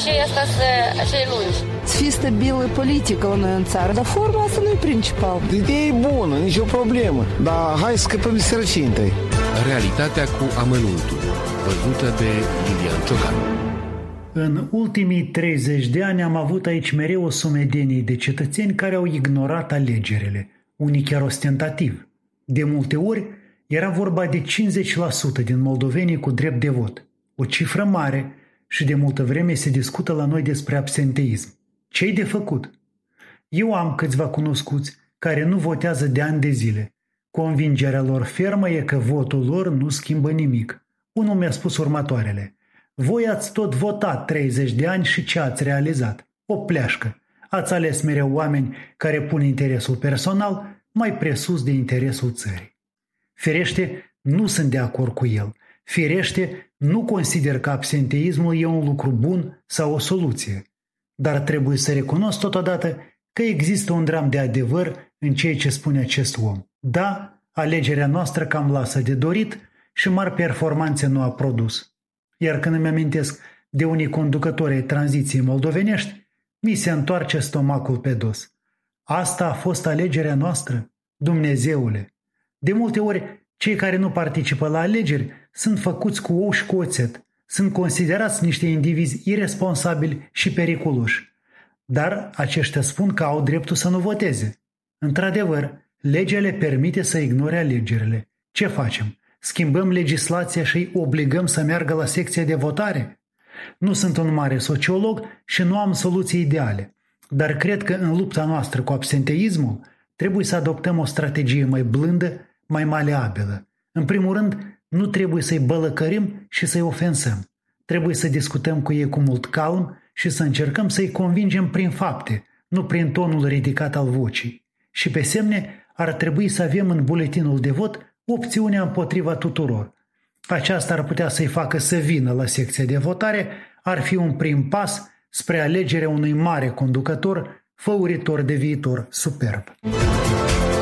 așa e lungi. Să fie stabilă politică la noi în țară, dar forma asta nu e principal. Ideea e bună, nicio problemă, dar hai să scăpăm de sărăcie întâi. Realitatea cu amănuntul, văzută de Lilian Ciocan. În ultimii 30 de ani am avut aici mereu o sumedenie de cetățeni care au ignorat alegerile, unii chiar ostentativ. De multe ori era vorba de 50% din moldovenii cu drept de vot, o cifră mare, și de multă vreme se discută la noi despre absenteism. Ce-i de făcut? Eu am câțiva cunoscuți care nu votează de ani de zile. Convingerea lor fermă e că votul lor nu schimbă nimic. Unul mi-a spus următoarele: voi ați tot votat 30 de ani și ce ați realizat? O pleașcă. Ați ales mereu oameni care pun interesul personal mai presus de interesul țării. Firește, nu sunt de acord cu el. Firește, nu consider că absenteismul e un lucru bun sau o soluție. Dar trebuie să recunosc totodată că există un dram de adevăr în ceea ce spune acest om. Da, alegerea noastră cam lasă de dorit și mari performanțe nu a produs. Iar când îmi amintesc de unii conducători ai tranziției moldovenești, mi se întoarce stomacul pe dos. Asta a fost alegerea noastră? Dumnezeule! De multe ori, cei care nu participă la alegeri sunt făcuți cu ou și cu oțet. Sunt considerați niște indivizi irresponsabili și periculoși. Dar aceștia spun că au dreptul să nu voteze. Într-adevăr, legea le permite să ignore alegerile. Ce facem? Schimbăm legislația și îi obligăm să meargă la secția de votare? Nu sunt un mare sociolog și nu am soluții ideale, dar cred că în lupta noastră cu absenteismul trebuie să adoptăm o strategie mai blândă, mai maleabilă. În primul rând, nu trebuie să-i bălăcărim și să-i ofensăm. Trebuie să discutăm cu ei cu mult calm și să încercăm să-i convingem prin fapte, nu prin tonul ridicat al vocii. Și pe semne ar trebui să avem în buletinul de vot opțiunea împotriva tuturor. Aceasta ar putea să-i facă să vină la secția de votare, ar fi un prim pas spre alegerea unui mare conducător, făuritor de viitor superb.